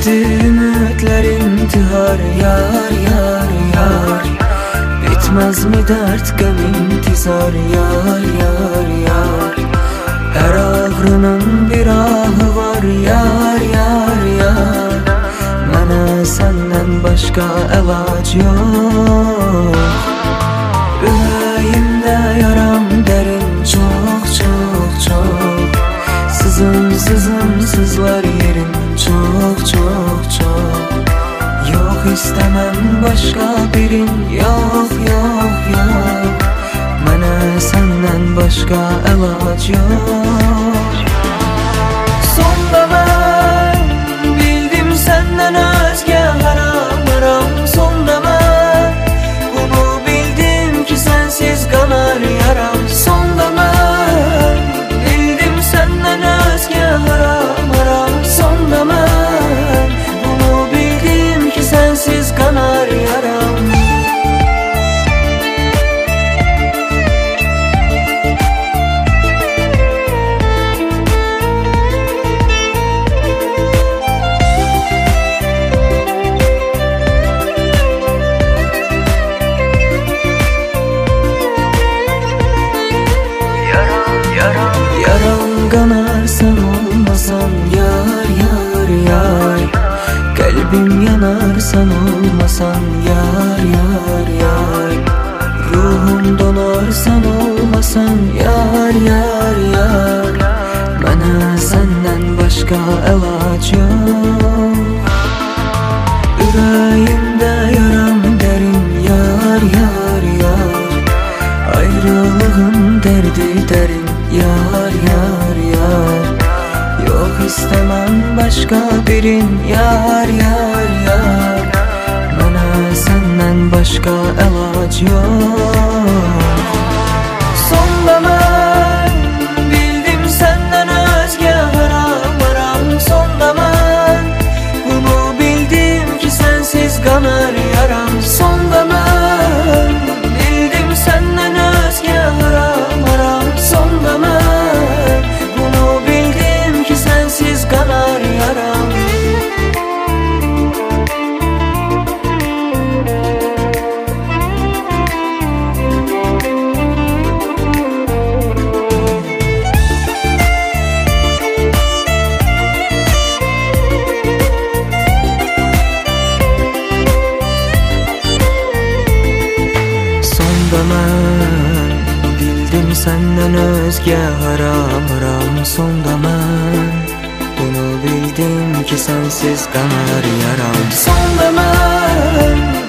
Bitti ümitlerim tihar yar yar yar. Bitmez mi dert gam intizar yar yar yar. Her ağrının bir ahı var yar yar yar. Mənə senden başka elac yok. Ürəyimdə yaram derin çok çok çok. Sızım sızım sızlar yerin çok çok çok. Yok istemem başka birin yok yok yok. Mənə senden başka elac yok. Sonda ben bildim senden özge haram haram. Sonda ben bunu bildim ki sensiz kanar yaram. Sonda ben bildim senden özge haram haram. Sonda ben bunu bildim ki sensiz kanar yaram. Yaram kanar sen olmasan yar yar yar. Kalbim yanar sen olmasan yar yar yar. Ruhum donar sen olmasan yar yar yar. Bana senden başka elac yok. Yüreğimde yaram derin yar yar yar. Ayrılığın derdi derin yar yar yar. Yok istemem başka birin yar yar yar. Bana senden başka elac yok. Sonda ben bildim senden özge haram haram. Sonda ben bunu bildim ki sensiz kanar yaram. Sonda ben bildim senden özge haram haram. Sonda ben bunu bildim ki sensiz kanar yaram. Sonda ben bildim senden özge haram haram. Sonda ben bunu bildim ki sensiz kanar yaram. Sonda ben